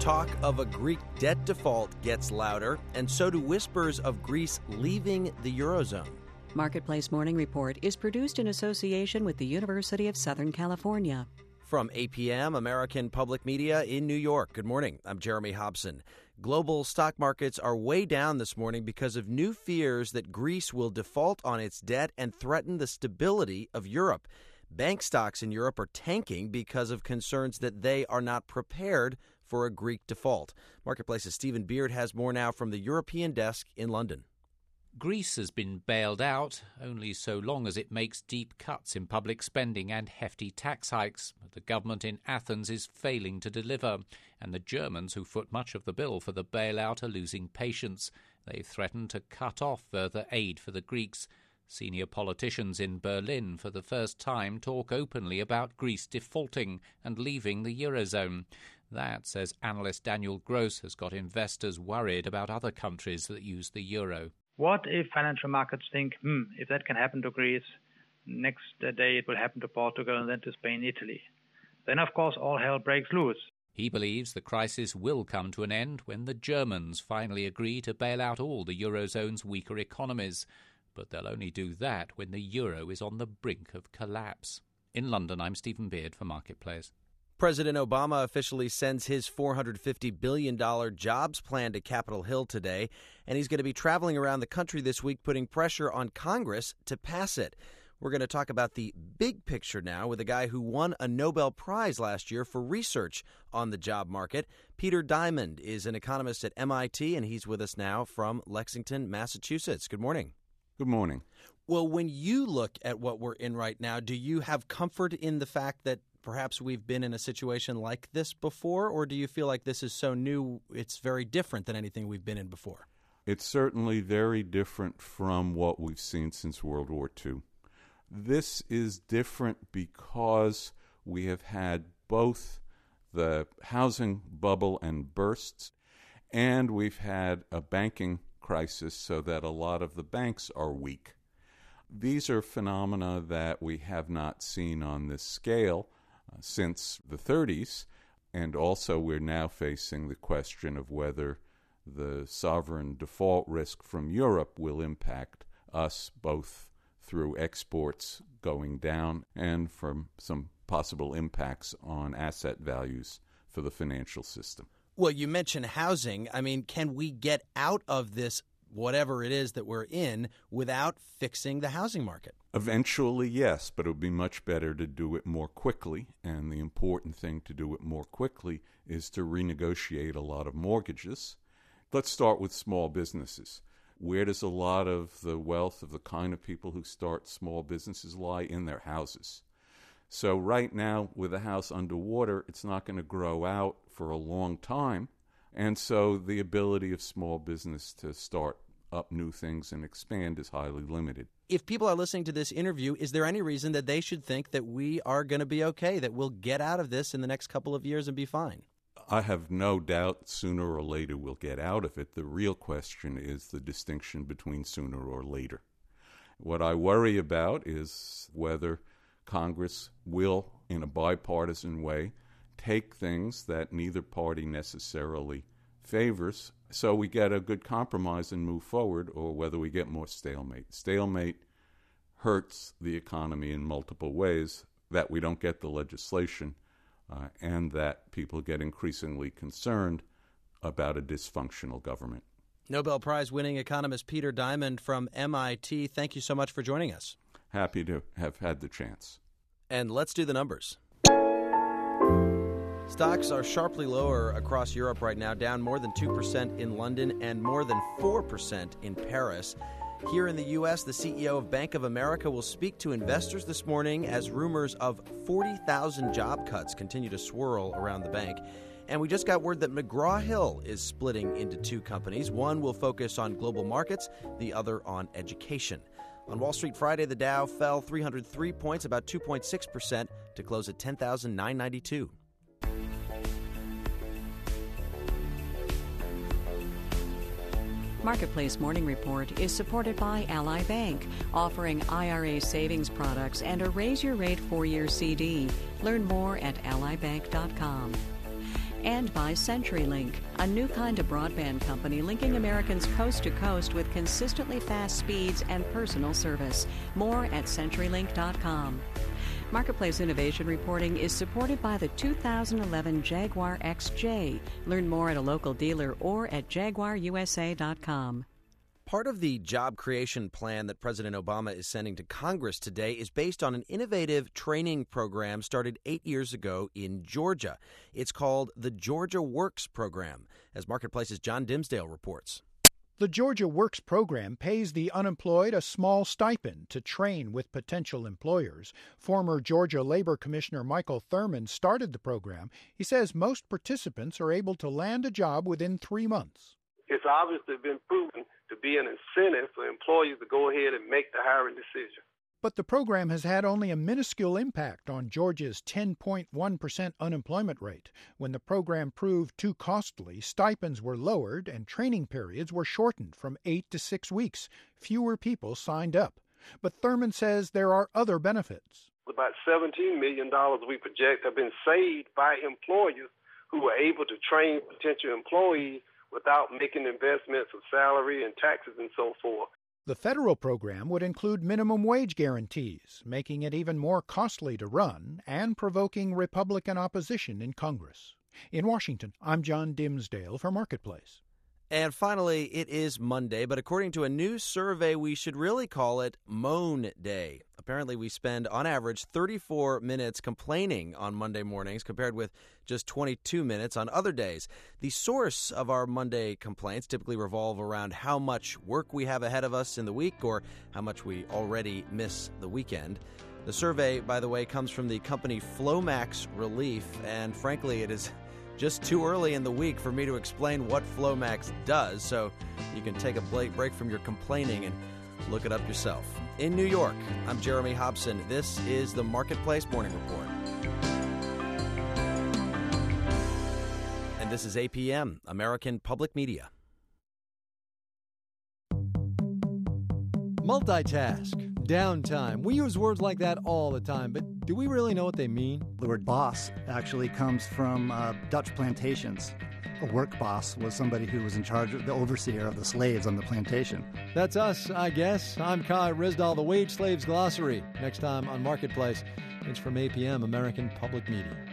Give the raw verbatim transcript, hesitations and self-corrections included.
Talk of a Greek debt default gets louder, and so do whispers of Greece leaving the Eurozone. Marketplace Morning Report is produced in association with the University of Southern California. From A P M, American Public Media in New York. Good morning. I'm Jeremy Hobson. Global stock markets are way down this morning because of new fears that Greece will default on its debt and threaten the stability of Europe. Bank stocks in Europe are tanking because of concerns that they are not prepared for a Greek default. Marketplace's Stephen Beard has more now from the European desk in London. Greece has been bailed out only so long as it makes deep cuts in public spending and hefty tax hikes. The government in Athens is failing to deliver, and the Germans, who foot much of the bill for the bailout, are losing patience. They've threatened to cut off further aid for the Greeks. Senior politicians in Berlin for the first time talk openly about Greece defaulting and leaving the Eurozone. That, says analyst Daniel Gross, has got investors worried about other countries that use the euro. What if financial markets think, hmm, if that can happen to Greece, next day it will happen to Portugal and then to Spain, Italy? Then, of course, all hell breaks loose. He believes the crisis will come to an end when the Germans finally agree to bail out all the Eurozone's weaker economies. But they'll only do that when the euro is on the brink of collapse. In London, I'm Stephen Beard for Marketplace. President Obama officially sends his four hundred fifty billion dollars jobs plan to Capitol Hill today, and he's going to be traveling around the country this week putting pressure on Congress to pass it. We're going to talk about the big picture now with a guy who won a Nobel Prize last year for research on the job market. Peter Diamond is an economist at M I T, and he's with us now from Lexington, Massachusetts. Good morning. Good morning. Well, when you look at what we're in right now, do you have comfort in the fact that perhaps we've been in a situation like this before, or do you feel like this is so new it's very different than anything we've been in before? It's certainly very different from what we've seen since World War Two. This is different because we have had both the housing bubble and bursts, and we've had a banking crisis so that a lot of the banks are weak. These are phenomena that we have not seen on this scale uh, since the thirties, and also we're now facing the question of whether the sovereign default risk from Europe will impact us both through exports going down and from some possible impacts on asset values for the financial system. Well, you mentioned housing. I mean, can we get out of this, whatever it is that we're in, without fixing the housing market? Eventually, yes, but it would be much better to do it more quickly. And the important thing to do it more quickly is to renegotiate a lot of mortgages. Let's start with small businesses. Where does a lot of the wealth of the kind of people who start small businesses lie? In their houses. So right now, with a house underwater, it's not going to grow out for a long time. And so the ability of small business to start up new things and expand is highly limited. If people are listening to this interview, is there any reason that they should think that we are going to be okay, that we'll get out of this in the next couple of years and be fine? I have no doubt sooner or later we'll get out of it. The real question is the distinction between sooner or later. What I worry about is whether Congress will, in a bipartisan way, take things that neither party necessarily favors so we get a good compromise and move forward, or whether we get more stalemate. Stalemate hurts the economy in multiple ways, that we don't get the legislation, uh, and that people get increasingly concerned about a dysfunctional government. Nobel Prize-winning economist Peter Diamond from M I T, thank you so much for joining us. Happy to have had the chance. And let's do the numbers. Stocks are sharply lower across Europe right now, down more than two percent in London and more than four percent in Paris. Here in the U S, the C E O of Bank of America will speak to investors this morning as rumors of forty thousand job cuts continue to swirl around the bank. And we just got word that McGraw-Hill is splitting into two companies. One will focus on global markets, the other on education. On Wall Street Friday, the Dow fell three hundred three points, about two point six percent, to close at ten thousand nine hundred ninety-two. Marketplace Morning Report is supported by Ally Bank, offering I R A savings products and a raise-your-rate four-year C D. Learn more at ally bank dot com. And by CenturyLink, a new kind of broadband company linking Americans coast to coast with consistently fast speeds and personal service. More at CenturyLink dot com. Marketplace Innovation Reporting is supported by the two thousand eleven Jaguar X J. Learn more at a local dealer or at Jaguar U S A dot com. Part of the job creation plan that President Obama is sending to Congress today is based on an innovative training program started eight years ago in Georgia. It's called the Georgia Works Program, as Marketplace's John Dimsdale reports. The Georgia Works program pays the unemployed a small stipend to train with potential employers. Former Georgia Labor Commissioner Michael Thurman started the program. He says most participants are able to land a job within three months. It's obviously been proven to be an incentive for employers to go ahead and make the hiring decision. But the program has had only a minuscule impact on Georgia's ten point one percent unemployment rate. When the program proved too costly, stipends were lowered and training periods were shortened from eight to six weeks. Fewer people signed up. But Thurman says there are other benefits. About seventeen million dollars we project have been saved by employers who were able to train potential employees without making investments of salary and taxes and so forth. The federal program would include minimum wage guarantees, making it even more costly to run and provoking Republican opposition in Congress. In Washington, I'm John Dimsdale for Marketplace. And finally, it is Monday, but according to a new survey, we should really call it Moan Day. Apparently, we spend, on average, thirty-four minutes complaining on Monday mornings compared with just twenty-two minutes on other days. The source of our Monday complaints typically revolve around how much work we have ahead of us in the week or how much we already miss the weekend. The survey, by the way, comes from the company Flomax Relief, and frankly, it is just too early in the week for me to explain what Flomax does, so you can take a break from your complaining and look it up yourself. In New York, I'm Jeremy Hobson. This is the Marketplace Morning Report. And this is A P M, American Public Media. Multitask, downtime. We use words like that all the time, but do we really know what they mean? The word boss actually comes from uh, Dutch plantations. A work boss was somebody who was in charge of the overseer of the slaves on the plantation. That's us, I guess. I'm Kai Rizdal, the Wage Slaves Glossary. Next time on Marketplace, it's from A P M, American Public Media.